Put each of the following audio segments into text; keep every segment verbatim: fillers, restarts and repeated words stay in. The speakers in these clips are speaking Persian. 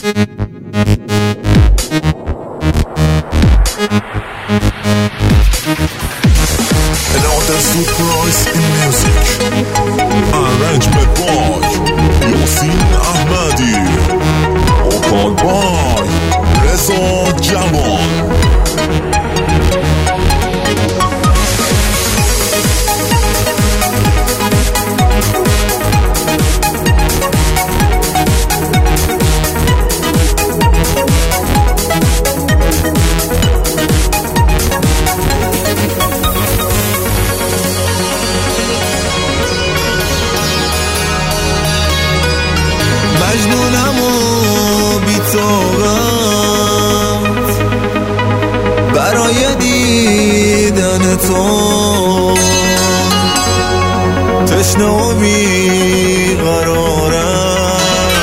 Another surprise in music. Arrangement by Yasin Ahmadi. Vocal by Reza Jamal. مجنونم و بی‌طاقت برای دیدن تو، تشنه و بیقرارم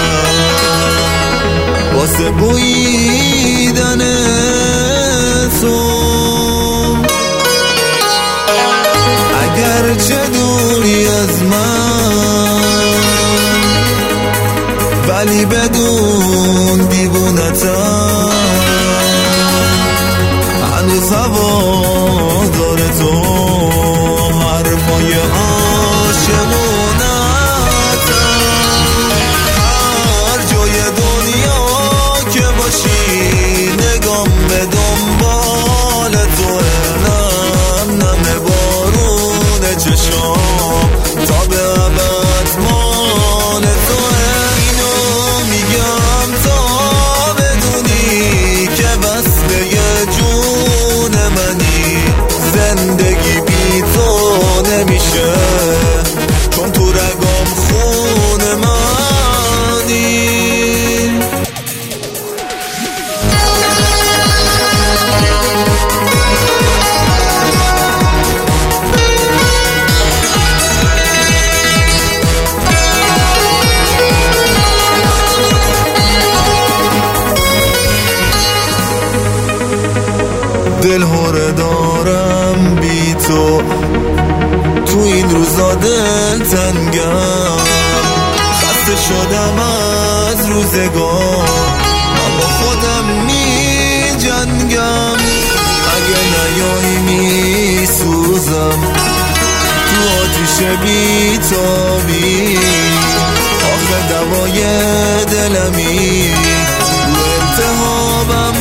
واسه بویدن تو. اگرچه دوری از من ولی بدون دیوونتم، هنوز هوادار تو، حرفای عاشقونتم. هر جای دنیا که باشی نگام به دنبال توه، نم نم بارون چشام تا به ابد مال توه. زندگی بی تو نمیشه، چون تو رگام خون منی. دل هره دارم بی تو، تو این روزا دل تنگم، خسته شدم از روزگار، من با خودم می جنگم. اگه نیایی می سوزم تو آتیش بی تابی، آخه دوای دلمی رو التهابم.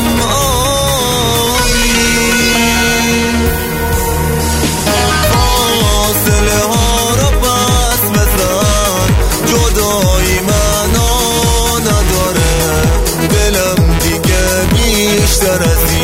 جدایی معنا نداره، دلم دیگه بیشتر از